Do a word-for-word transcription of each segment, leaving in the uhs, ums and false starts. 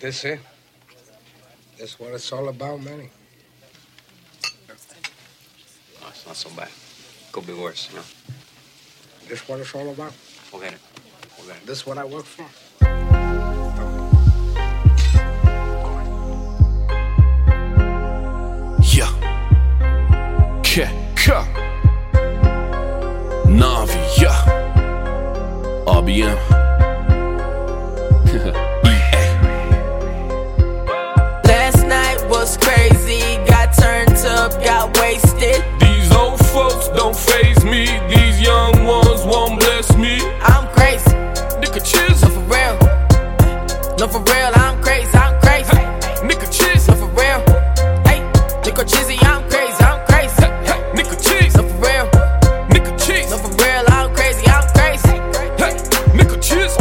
This it? That's what it's all about, Manny. No, it's not so bad. Could be worse, you know. This what it's all about? Forget it. Forget it. This is what I work for? Yeah. K. K. Navi, yeah. R B M. Last night was crazy, got turned up, got wasted. These old folks don't faze me, these young ones won't bless me. I'm crazy, Nigga, cheers. no for real. No for real, I'm crazy, I'm crazy. Nigga, cheers. No for real. Hey, Nico Chizzy, I'm crazy, I'm crazy. Hey, nigga, cheers. No for real. Nigga, cheers. No for real, I'm crazy, I'm crazy. Hey, nigga, cheers.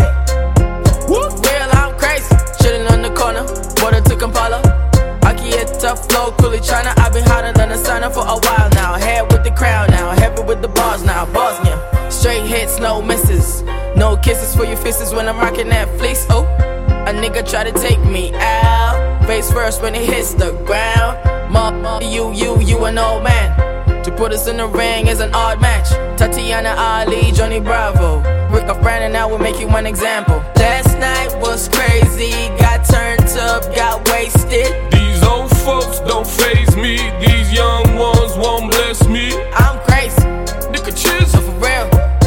For real, I'm crazy. Chillin' on the corner, water to Kampala. I can hit tough flow, coolly China. I've been hotter than a sauna for a while now. Head with the crown now, heavy with the bars now. Bosnia, straight hits, no misses. No kisses for your fisses when I'm rocking that fleece. Oh, a nigga try to take me out. Face first when it hits the ground. Mama, you, you, you an old man. To put us in the ring is an odd match. Tatiana Ali, Johnny Bravo. Rick of Brandon, now we'll make you one example. Last night was crazy, got turned up, got wasted. These old folks don't faze me, these young ones won't bless me. I'm crazy, Nigga, cheers. no for real.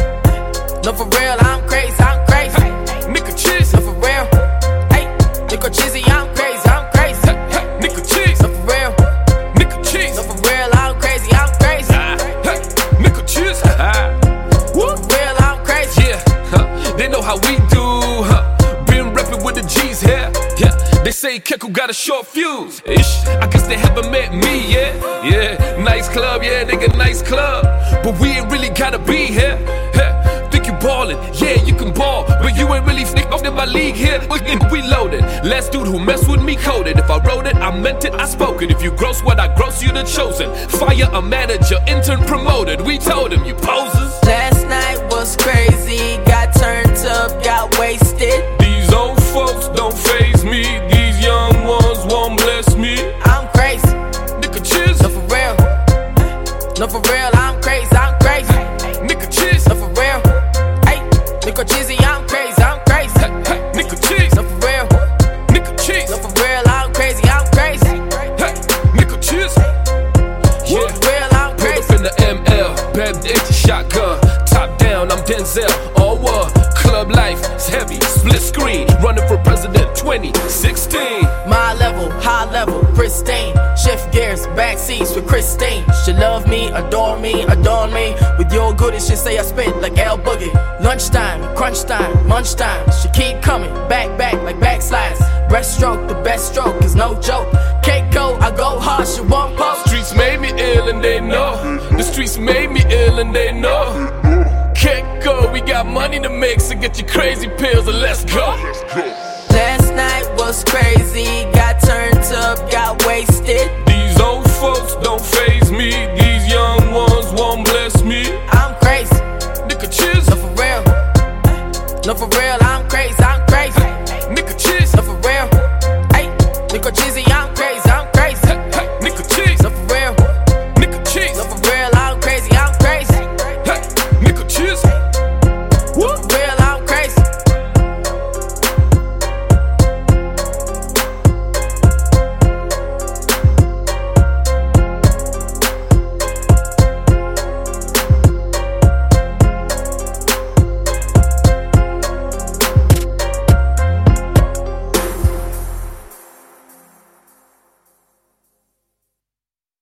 No for real, I'm crazy, I'm crazy. Nigga, cheers. No for real. Hey, Nico Chizzy, I'm crazy, I'm crazy. Hey, nigga, cheers. No for real. Nigga, cheers. No for real, I'm crazy, I'm crazy. Hey, nigga, cheers. For real, I'm crazy. Yeah, huh, they know how we do, huh? Been reppin' with the G's here. Yeah, they say Keku got a short fuse. Ish, I guess they haven't met me, yeah. Yeah, nice club, yeah, nigga, nice club. But we ain't really gotta be here. Yeah, think you ballin', yeah, you can ball. But you ain't really snick off in my league here. We loaded. Last dude who messed with me coded. If I wrote it, I meant it, I spoke it. If you gross what I gross, you the chosen. Fire a manager, intern promoted. We told him, you posers. Last night was crazy, got turned up, got wasted. These old folks don't faze me, these young ones won't bless me. I'm crazy, Nigga, cheers. no for real. No for real, I'm crazy, I'm crazy. Nigga, cheers. No for real. Hey, Nico Chizzy, I'm crazy, I'm crazy. Hey, hey, nigga, cheers. No for real. Nigga, cheers. No for real, I'm crazy, I'm crazy. Hey, nigga, cheers. For real, I'm Pull up crazy. in the M L, bad empty shotgun. Top down, I'm Denzel. All what? Club life is heavy, split screen. Running for president twenty sixteen. My level, high level, pristine. Shift gears, back seats with Christine. She love me, adore me, adorn me. With your goodies, she say I spit like L Boogie. Lunchtime, crunch time, munch time. She keep coming, back, back like backslides. Breaststroke, the best stroke is no joke. Cake go, I go hard, she won't post. Streets made me ill and they know. The streets made me ill and they know. Can't go, we got money to make, so get your crazy pills and let's go.